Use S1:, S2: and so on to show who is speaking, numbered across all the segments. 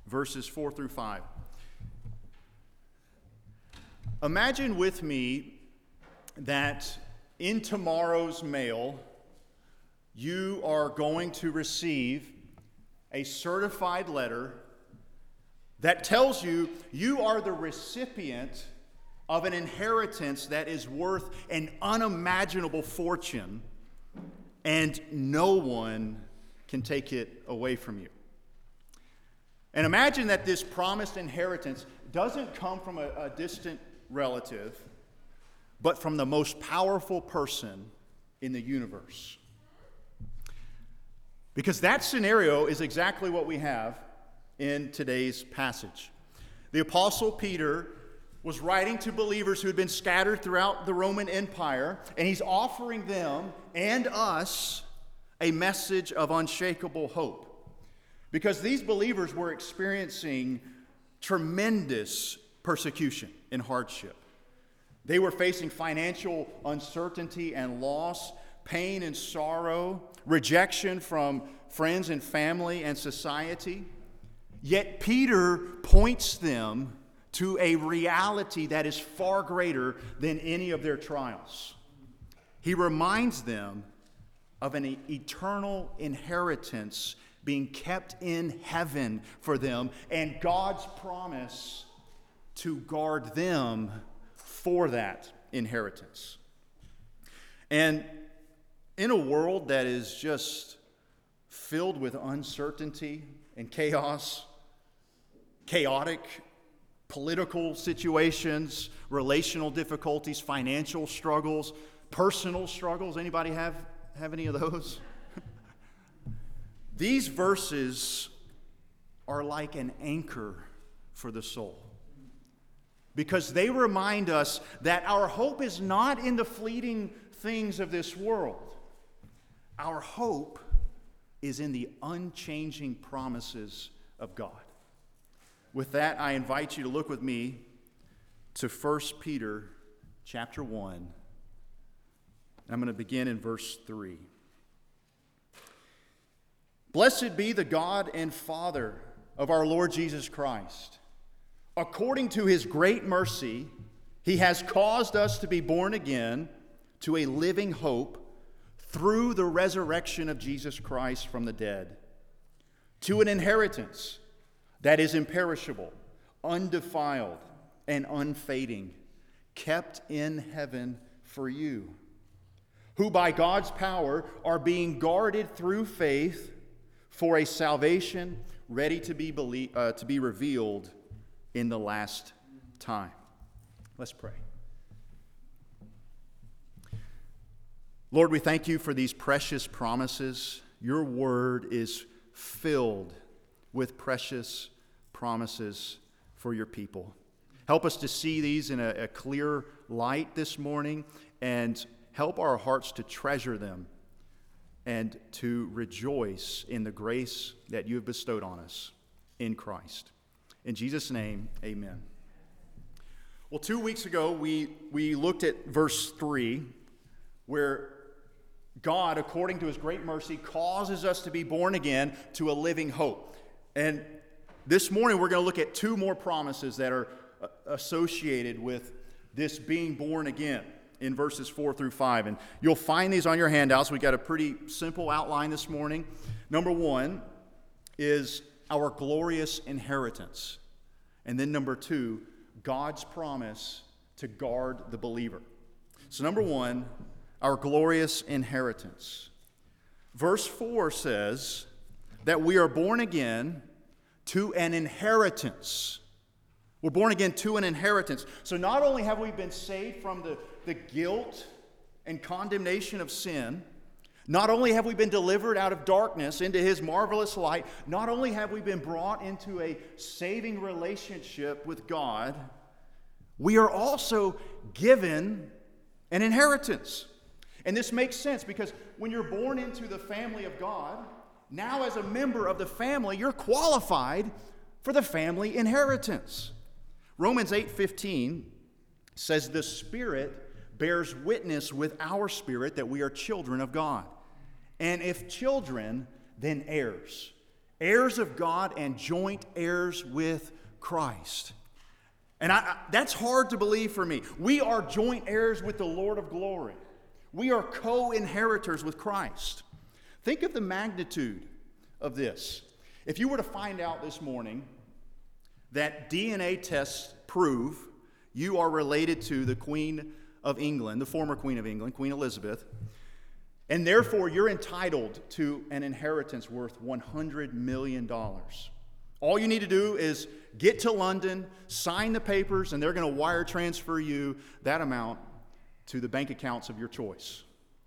S1: verses 4 through 5. Imagine with me that in tomorrow's mail, you are going to receive a certified letter that tells you you are the recipient of an inheritance that is worth an unimaginable fortune, and no one can take it away from you. And imagine that this promised inheritance doesn't come from a distant relative, but from the most powerful person in the universe. Because that scenario is exactly what we have in today's passage. The Apostle Peter was writing to believers who had been scattered throughout the Roman Empire, and he's offering them and us a message of unshakable hope. Because these believers were experiencing tremendous persecution and hardship. They were facing financial uncertainty and loss, pain and sorrow, rejection from friends and family and society. Yet Peter points them to a reality that is far greater than any of their trials. He reminds them of an eternal inheritance being kept in heaven for them, and God's promise to guard them for that inheritance. And in a world that is just filled with uncertainty and chaos, chaotic political situations, relational difficulties, financial struggles, personal struggles, anybody have any of those? These verses are like an anchor for the soul, because they remind us that our hope is not in the fleeting things of this world. Our hope is in the unchanging promises of God. With that, I invite you to look with me to 1 Peter chapter 1. I'm going to begin in verse 3. Blessed be the God and Father of our Lord Jesus Christ. According to his great mercy, he has caused us to be born again to a living hope through the resurrection of Jesus Christ from the dead, to an inheritance that is imperishable, undefiled, and unfading, kept in heaven for you, who by God's power are being guarded through faith for a salvation ready to be revealed in the last time. Let's pray. Lord, we thank you for these precious promises. Your word is filled with precious promises for your people. Help us to see these in a clear light this morning, and help our hearts to treasure them and to rejoice in the grace that you have bestowed on us in Christ. In Jesus' name, amen. Well, 2 weeks ago, we looked at verse 3, where God, according to his great mercy, causes us to be born again to a living hope. And this morning, we're going to look at two more promises that are associated with this being born again in verses 4 through 5. And you'll find these on your handouts. We've got a pretty simple outline this morning. Number one is our glorious inheritance. And then number two, God's promise to guard the believer. So number one, our glorious inheritance. Verse 4 says that we are born again to an inheritance. We're born again to an inheritance. So not only have we been saved from the guilt and condemnation of sin, not only have we been delivered out of darkness into his marvelous light, not only have we been brought into a saving relationship with God, we are also given an inheritance. And this makes sense because when you're born into the family of God, now as a member of the family, you're qualified for the family inheritance. Romans 8:15 says the Spirit bears witness with our spirit that we are children of God. And if children, then heirs. heirs of God and joint heirs with Christ. And that's hard to believe for me. We are joint heirs with the Lord of glory. We are co-inheritors with Christ. Think of the magnitude of this. If you were to find out this morning that DNA tests prove you are related to the Queen of England, the former Queen of England, Queen Elizabeth, and therefore you're entitled to an inheritance worth $100 million. All you need to do is get to London, sign the papers, and they're going to wire transfer you that amount to the bank accounts of your choice.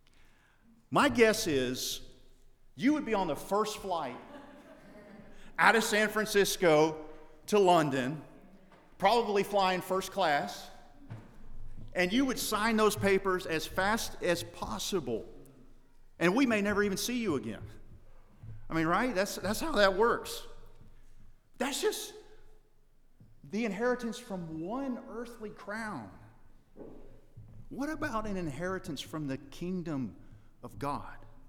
S1: My guess is you would be on the first flight out of San Francisco to London, probably flying first class, and you would sign those papers as fast as possible. And we may never even see you again. I mean, right? That's how that works. That's just the inheritance from one earthly crown. What about an inheritance from the kingdom of God?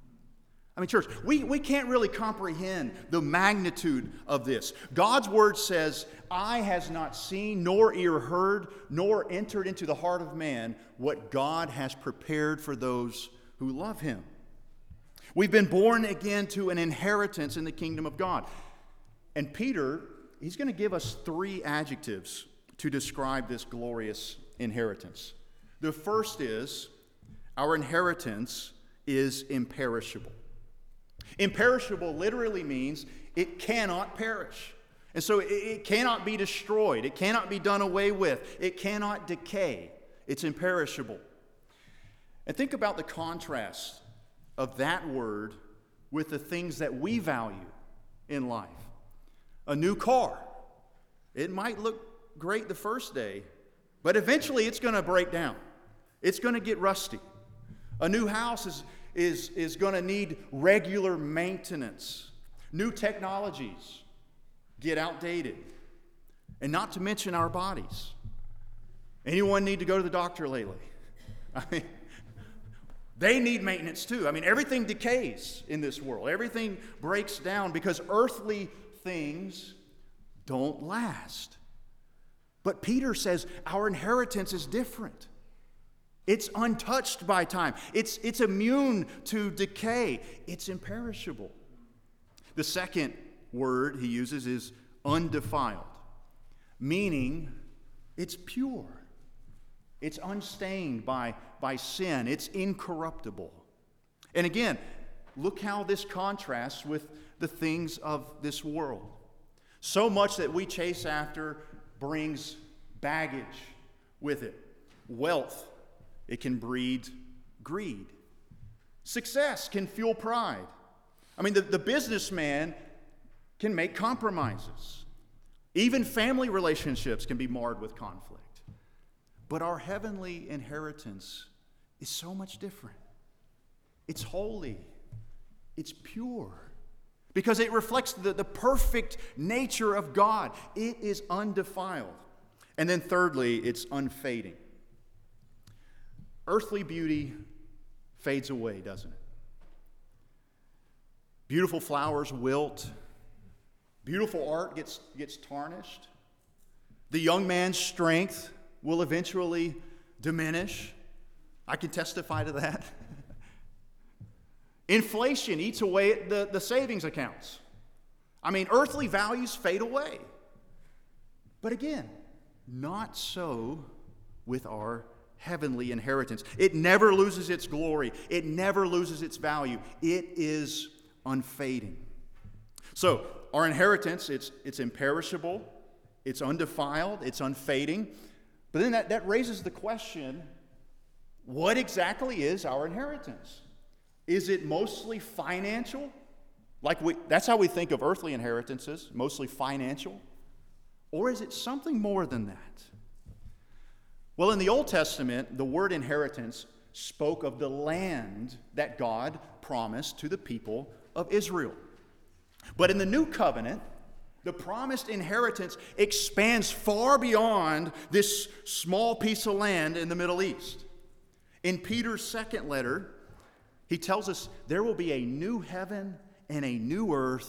S1: I mean, church, we can't really comprehend the magnitude of this. God's word says, "Eye has not seen, nor ear heard, nor entered into the heart of man what God has prepared for those who love him." We've been born again to an inheritance in the kingdom of God. And Peter, he's going to give us 3 adjectives to describe this glorious inheritance. The first is, our inheritance is imperishable. Imperishable literally means it cannot perish. And so it cannot be destroyed. It cannot be done away with. It cannot decay. It's imperishable. And think about the contrast of that word with the things that we value in life. A new car. It might look great the first day, but eventually it's going to break down. It's going to get rusty. A new house is going to need regular maintenance. New technologies get outdated. And not to mention our bodies. Anyone need to go to the doctor lately? I mean, they need maintenance too. I mean, everything decays in this world. Everything breaks down because earthly things don't last. But Peter says our inheritance is different. It's untouched by time. It's immune to decay. It's imperishable. The second word he uses is undefiled, meaning it's pure. It's unstained by sin. It's incorruptible. And again, look how this contrasts with the things of this world. So much that we chase after brings baggage with it. Wealth, it can breed greed. Success can fuel pride. I mean, the businessman can make compromises. Even family relationships can be marred with conflict. But our heavenly inheritance is so much different. It's holy. It's pure. Because it reflects the perfect nature of God. It is undefiled. And then thirdly, it's unfading. Earthly beauty fades away, doesn't it? Beautiful flowers wilt. Beautiful art gets tarnished. The young man's strength will eventually diminish. I can testify to that. Inflation eats away at the savings accounts. I mean, earthly values fade away. But again, not so with our heavenly inheritance. It never loses its glory. It never loses its value. It is unfading. So, our inheritance, it's imperishable, it's undefiled, it's unfading. But then that raises the question, what exactly is our inheritance? Is it mostly financial? That's how we think of earthly inheritances, mostly financial. Or is it something more than that? Well, in the Old Testament, the word inheritance spoke of the land that God promised to the people of Israel. But in the New Covenant, the promised inheritance expands far beyond this small piece of land in the Middle East. In Peter's second letter, he tells us there will be a new heaven and a new earth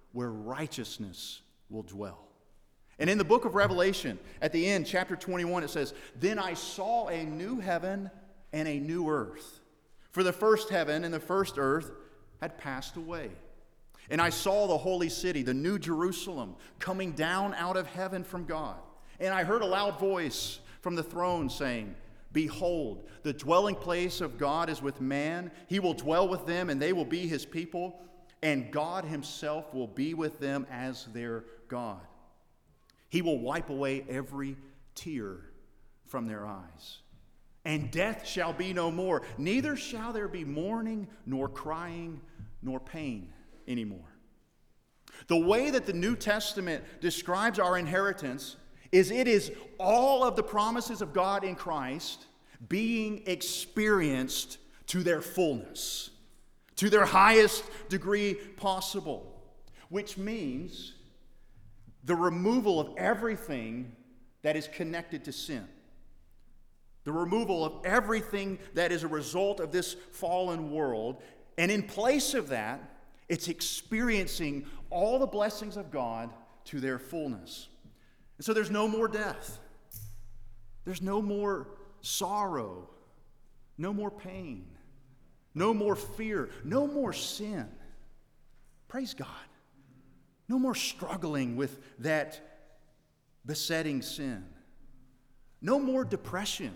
S1: where righteousness will dwell. And in the book of Revelation, at the end, chapter 21, it says, "Then I saw a new heaven and a new earth. For the first heaven and the first earth had passed away. And I saw the holy city, the new Jerusalem, coming down out of heaven from God. And I heard a loud voice from the throne saying, 'Behold, the dwelling place of God is with man. He will dwell with them, and they will be his people. And God himself will be with them as their God. He will wipe away every tear from their eyes. And death shall be no more. Neither shall there be mourning, nor crying, nor pain anymore.'" The way that the New Testament describes our inheritance is it is all of the promises of God in Christ being experienced to their fullness, to their highest degree possible, which means the removal of everything that is connected to sin. The removal of everything that is a result of this fallen world. And in place of that, it's experiencing all the blessings of God to their fullness. And so there's no more death. There's no more sorrow. No more pain. No more fear. No more sin. Praise God. No more struggling with that besetting sin. No more depression.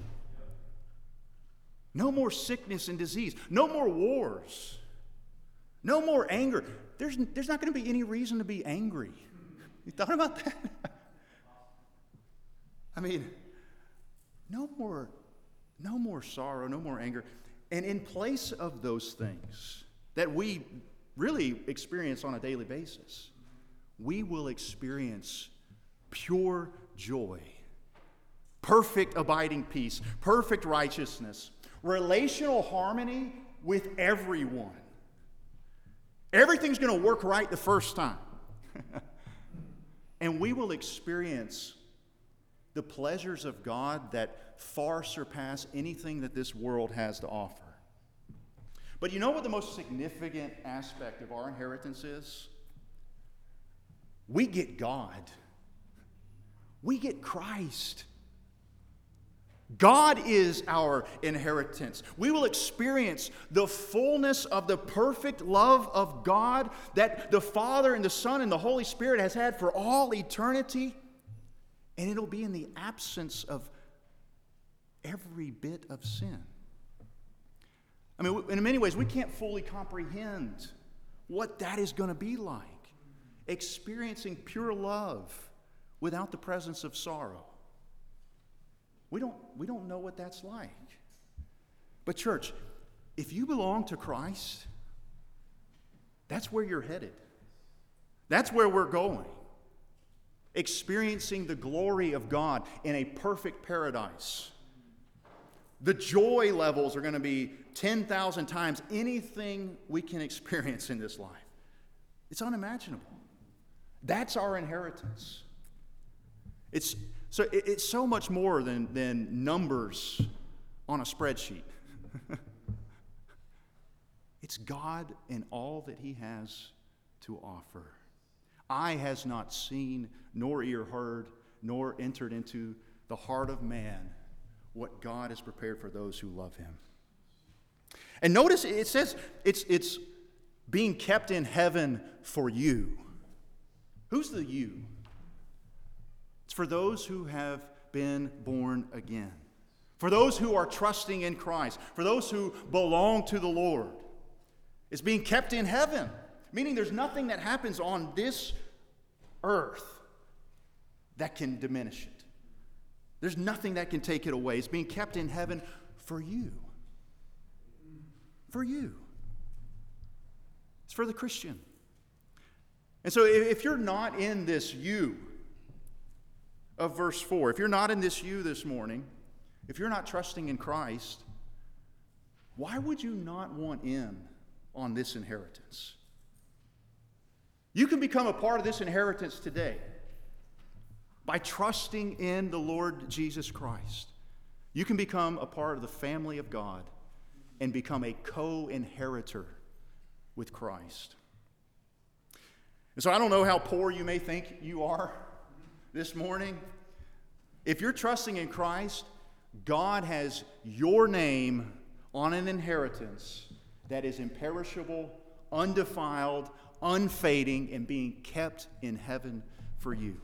S1: No more sickness and disease. No more wars. No more anger. There's not going to be any reason to be angry. You thought about that? I mean, no more sorrow, no more anger. And in place of those things that we really experience on a daily basis, we will experience pure joy, perfect abiding peace, perfect righteousness, relational harmony with everyone. Everything's going to work right the first time. And we will experience the pleasures of God that far surpass anything that this world has to offer. But you know what the most significant aspect of our inheritance is? We get God. We get Christ. God is our inheritance. We will experience the fullness of the perfect love of God that the Father and the Son and the Holy Spirit has had for all eternity. And it'll be in the absence of every bit of sin. I mean, in many ways, we can't fully comprehend what that is going to be like. Experiencing pure love without the presence of sorrow. We don't know what that's like. But church, if you belong to Christ, that's where you're headed. That's where we're going. Experiencing the glory of God in a perfect paradise. The joy levels are going to be 10,000 times anything we can experience in this life. It's unimaginable. That's our inheritance. It's so much more than numbers on a spreadsheet. It's God and all that He has to offer. Eye has not seen, nor ear heard, nor entered into the heart of man what God has prepared for those who love Him. And notice it says it's being kept in heaven for you. Who's the you? It's for those who have been born again. For those who are trusting in Christ. For those who belong to the Lord. It's being kept in heaven. Meaning there's nothing that happens on this earth that can diminish it. There's nothing that can take it away. It's being kept in heaven for you. For you. It's for the Christian. And so if you're not in this you of verse 4, if you're not in this you this morning, if you're not trusting in Christ, why would you not want in on this inheritance? You can become a part of this inheritance today by trusting in the Lord Jesus Christ. You can become a part of the family of God and become a co-inheritor with Christ. And so I don't know how poor you may think you are this morning. If you're trusting in Christ, God has your name on an inheritance that is imperishable, undefiled, unfading, and being kept in heaven for you.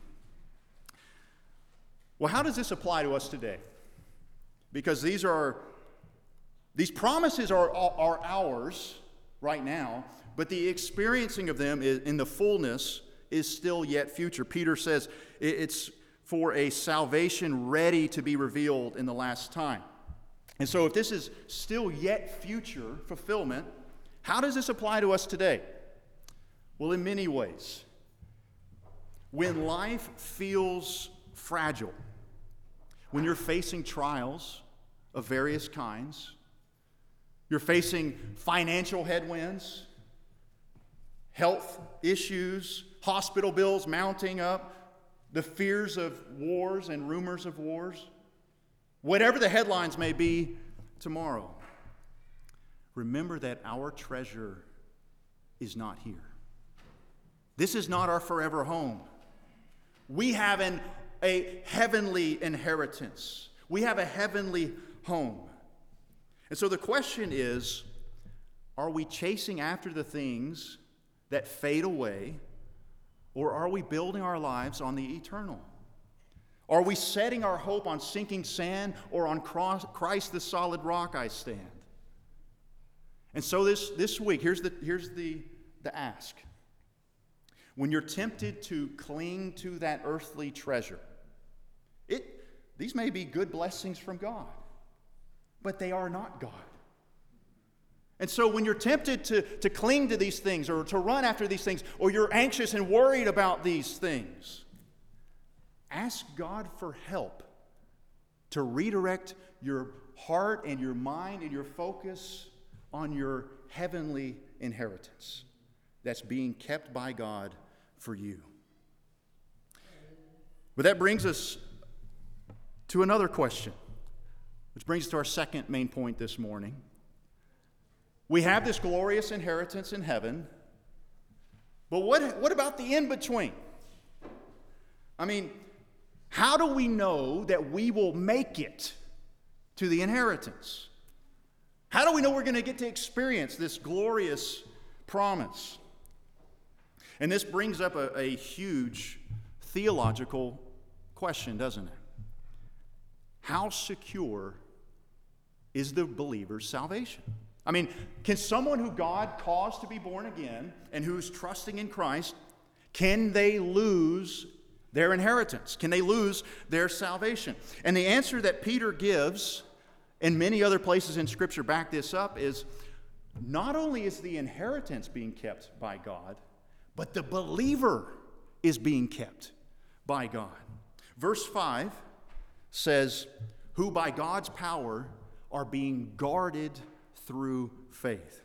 S1: Well, how does this apply to us today? Because these promises are ours right now, but the experiencing of them in the fullness is still yet future. Peter says it's for a salvation ready to be revealed in the last time. And so if this is still yet future fulfillment, how does this apply to us today? Well, in many ways. When life feels fragile, when you're facing trials of various kinds, you're facing financial headwinds, health issues, hospital bills mounting up, the fears of wars and rumors of wars, whatever the headlines may be tomorrow, remember that our treasure is not here. This is not our forever home. We have a heavenly inheritance. We have a heavenly home. And so the question is, are we chasing after the things that fade away, or are we building our lives on the eternal? Are we setting our hope on sinking sand, or on Christ the solid rock I stand? And so this week, here's the ask. When you're tempted to cling to that earthly treasure, these may be good blessings from God, but they are not God. And so when you're tempted to cling to these things, or to run after these things, or you're anxious and worried about these things, ask God for help to redirect your heart and your mind and your focus on your heavenly inheritance that's being kept by God for you. But that brings us to another question, which brings us to our second main point this morning. We have this glorious inheritance in heaven, but what about the in-between? I mean, how do we know that we will make it to the inheritance? How do we know we're going to get to experience this glorious promise? And this brings up a huge theological question, doesn't it? How secure is the believer's salvation? I mean, can someone who God caused to be born again and who's trusting in Christ, can they lose their inheritance? Can they lose their salvation? And the answer that Peter gives, and many other places in Scripture back this up, is not only is the inheritance being kept by God, but the believer is being kept by God. Verse 5 says, who by God's power are being guarded through faith.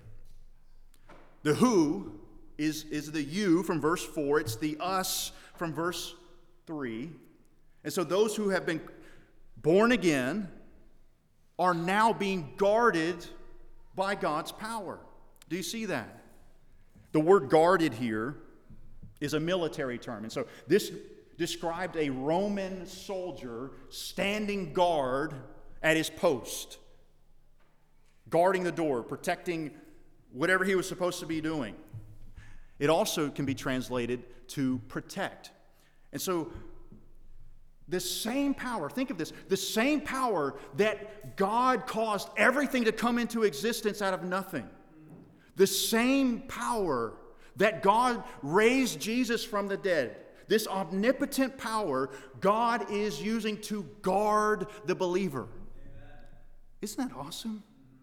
S1: The who is the you from verse 4. It's the us from verse 3. And so those who have been born again are now being guarded by God's power. Do you see that? The word guarded here is a military term. And so this described a Roman soldier standing guard at his post, guarding the door, protecting whatever he was supposed to be doing. It also can be translated to protect. And so the same power, think of this, the same power that God caused everything to come into existence out of nothing, the same power that God raised Jesus from the dead, this omnipotent power God is using to guard the believer. Isn't that awesome?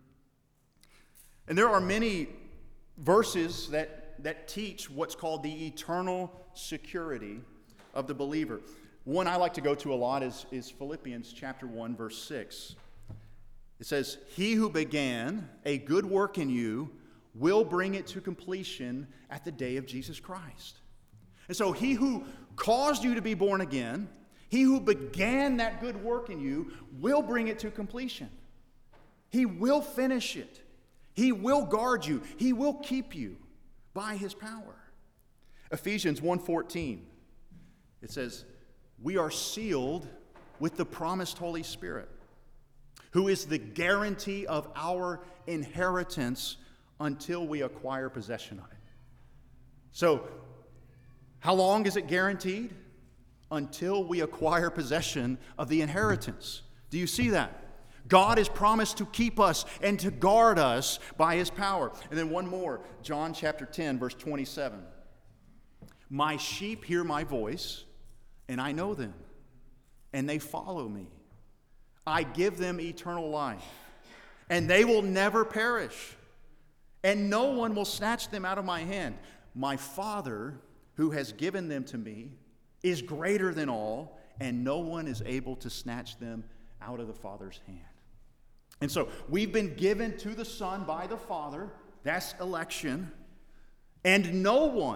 S1: And there are many verses that teach what's called the eternal security of the believer. One I like to go to a lot is Philippians chapter 1, verse 6. It says, he who began a good work in you will bring it to completion at the day of Jesus Christ. And so he who caused you to be born again, he who began that good work in you, will bring it to completion. He will finish it. He will guard you. He will keep you by his power. Ephesians 1:14, it says, we are sealed with the promised Holy Spirit, who is the guarantee of our inheritance until we acquire possession of it. So, how long is it guaranteed? Until we acquire possession of the inheritance. Do you see that? God has promised to keep us and to guard us by His power. And then one more, John chapter 10, verse 27. My sheep hear my voice, and I know them, and they follow me. I give them eternal life, and they will never perish, and no one will snatch them out of my hand. My Father, who has given them to me, is greater than all, and no one is able to snatch them out of the Father's hand. And so we've been given to the Son by the Father. That's election. And no one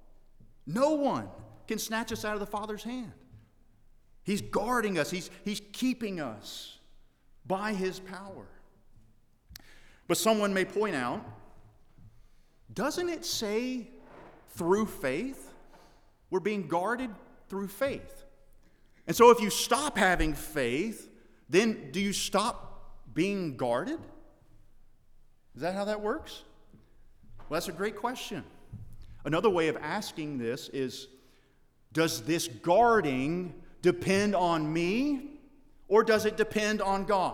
S1: can snatch us out of the Father's hand. He's guarding us. He's keeping us by His power. But someone may point out, doesn't it say through faith? We're being guarded through faith. And so if you stop having faith, then do you stop being guarded? Is that how that works? Well, that's a great question. Another way of asking this is, does this guarding depend on me, or does it depend on God?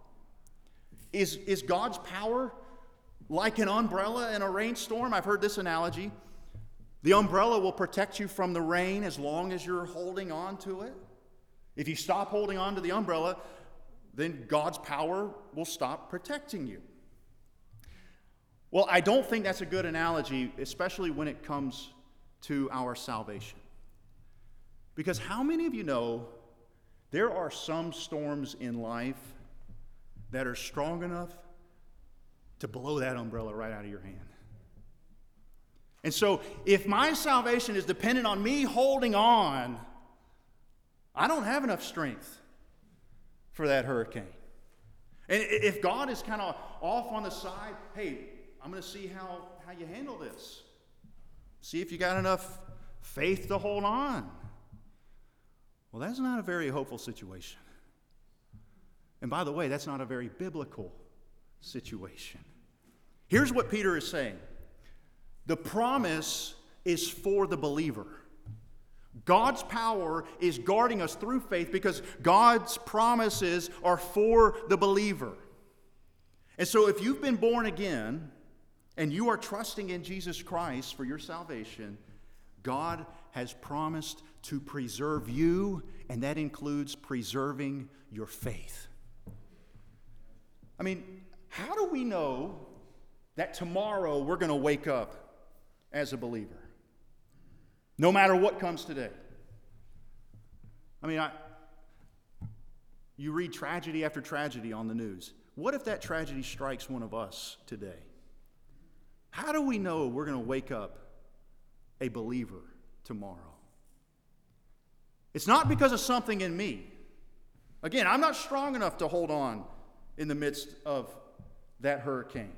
S1: Is God's power like an umbrella in a rainstorm? I've heard this analogy. The umbrella will protect you from the rain as long as you're holding on to it. If you stop holding on to the umbrella, then God's power will stop protecting you. Well, I don't think that's a good analogy, especially when it comes to our salvation. Because how many of you know there are some storms in life that are strong enough to blow that umbrella right out of your hand? And so if my salvation is dependent on me holding on, I don't have enough strength for that hurricane. And if God is kind of off on the side, hey, I'm going to see how you handle this. See if you got enough faith to hold on. Well, that's not a very hopeful situation. And by the way, that's not a very biblical situation. Here's what Peter is saying. The promise is for the believer. God's power is guarding us through faith because God's promises are for the believer. And so if you've been born again and you are trusting in Jesus Christ for your salvation, God has promised to preserve you, and that includes preserving your faith. I mean, how do we know that tomorrow we're going to wake up as a believer? No matter what comes today. I mean, you read tragedy after tragedy on the news. What if that tragedy strikes one of us today? How do we know we're going to wake up a believer tomorrow? It's not because of something in me. Again, I'm not strong enough to hold on in the midst of that hurricane.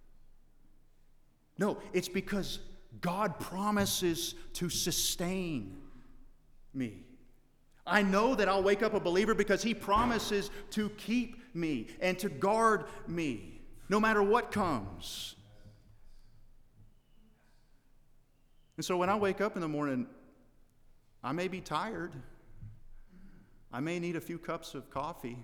S1: No, it's because God promises to sustain me. I know that I'll wake up a believer because He promises to keep me and to guard me no matter what comes. And so when I wake up in the morning, I may be tired. I may need a few cups of coffee.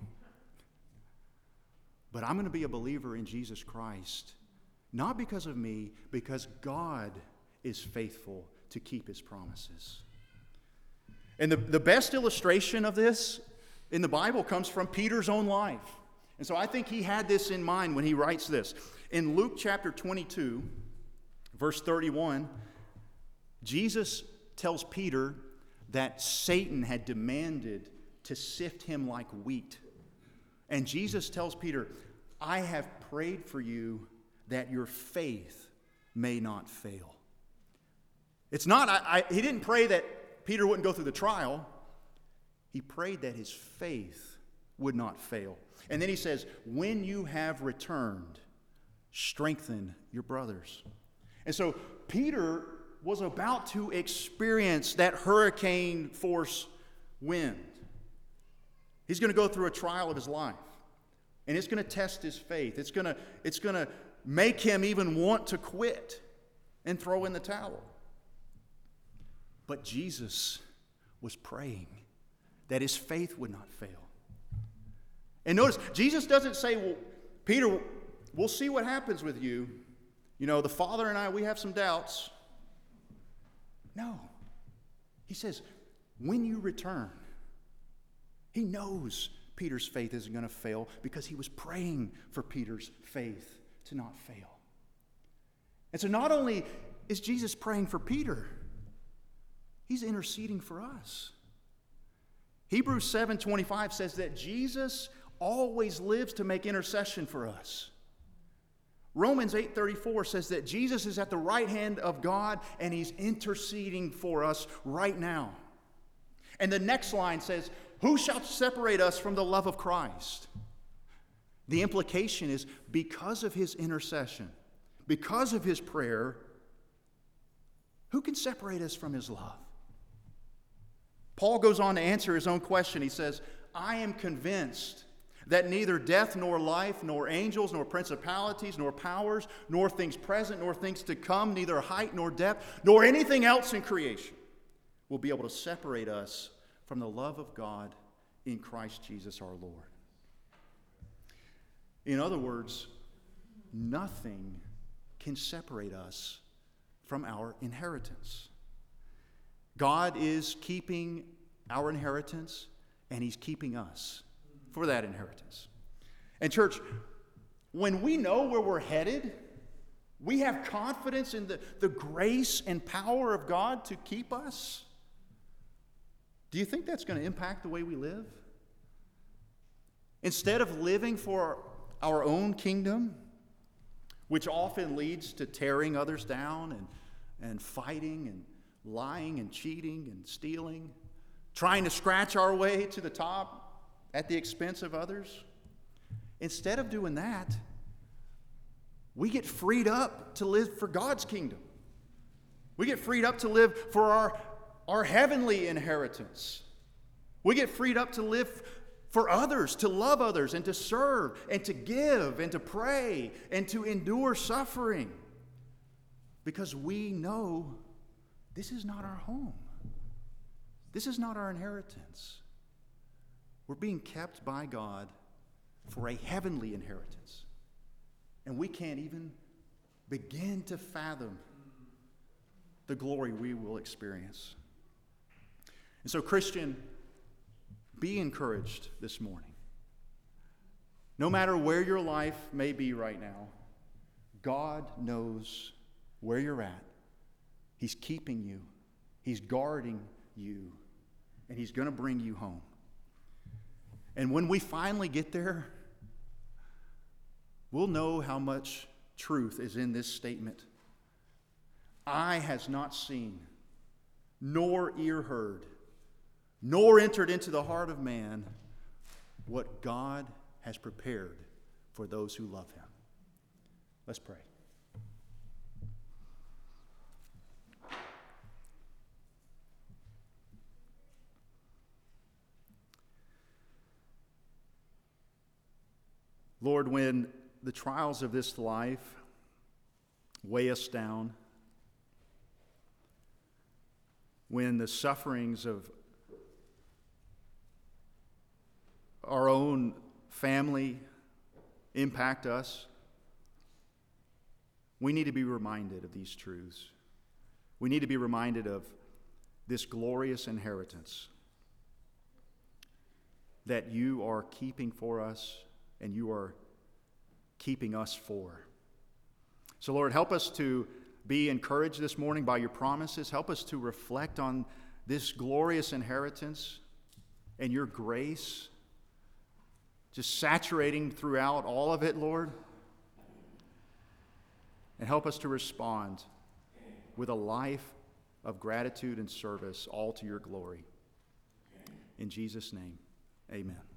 S1: But I'm going to be a believer in Jesus Christ, not because of me, because God is faithful to keep His promises. And the best illustration of this in the Bible comes from Peter's own life. And so I think he had this in mind when he writes this. In Luke chapter 22, verse 31, Jesus tells Peter that Satan had demanded to sift him like wheat. And Jesus tells Peter, I have prayed for you that your faith may not fail. It's not, he didn't pray that Peter wouldn't go through the trial. He prayed that his faith would not fail. And then he says, when you have returned, strengthen your brothers. And so Peter was about to experience that hurricane force wind. He's going to go through a trial of his life. And it's going to test his faith. It's going to make him even want to quit and throw in the towel. But Jesus was praying that his faith would not fail. And notice, Jesus doesn't say, well, Peter, we'll see what happens with you. You know, the Father and I, we have some doubts. No. He says, when you return, he knows Peter's faith isn't going to fail because he was praying for Peter's faith to not fail. And so not only is Jesus praying for Peter, he's interceding for us. Hebrews 7:25 says that Jesus always lives to make intercession for us. Romans 8:34 says that Jesus is at the right hand of God and he's interceding for us right now. And the next line says, who shall separate us from the love of Christ? The implication is because of his intercession, because of his prayer, who can separate us from his love? Paul goes on to answer his own question. He says, I am convinced that neither death nor life, nor angels, nor principalities, nor powers, nor things present, nor things to come, neither height nor depth, nor anything else in creation will be able to separate us from the love of God in Christ Jesus our Lord. In other words, nothing can separate us from our inheritance. God is keeping our inheritance, and he's keeping us for that inheritance. And church, when we know where we're headed, we have confidence in the grace and power of God to keep us. Do you think that's going to impact the way we live? Instead of living for our own kingdom, which often leads to tearing others down and fighting and lying and cheating and stealing, trying to scratch our way to the top at the expense of others, instead of doing that, we get freed up to live for God's kingdom. We get freed up to live for our heavenly inheritance. We get freed up to live for others, to love others, and to serve, and to give, and to pray, and to endure suffering. Because we know this is not our home. This is not our inheritance. We're being kept by God for a heavenly inheritance. And we can't even begin to fathom the glory we will experience. And so, Christian, be encouraged this morning. No matter where your life may be right now, God knows where you're at. He's keeping you. He's guarding you. And he's going to bring you home. And when we finally get there, we'll know how much truth is in this statement. Eye has not seen, nor ear heard, nor entered into the heart of man what God has prepared for those who love him. Let's pray. Lord, when the trials of this life weigh us down, when the sufferings of our own family impact us, we need to be reminded of these truths. We need to be reminded of this glorious inheritance that you are keeping for us and you are keeping us for. So, Lord, help us to be encouraged this morning by your promises. Help us to reflect on this glorious inheritance and your grace, just saturating throughout all of it, Lord. And help us to respond with a life of gratitude and service, all to your glory. In Jesus' name, amen.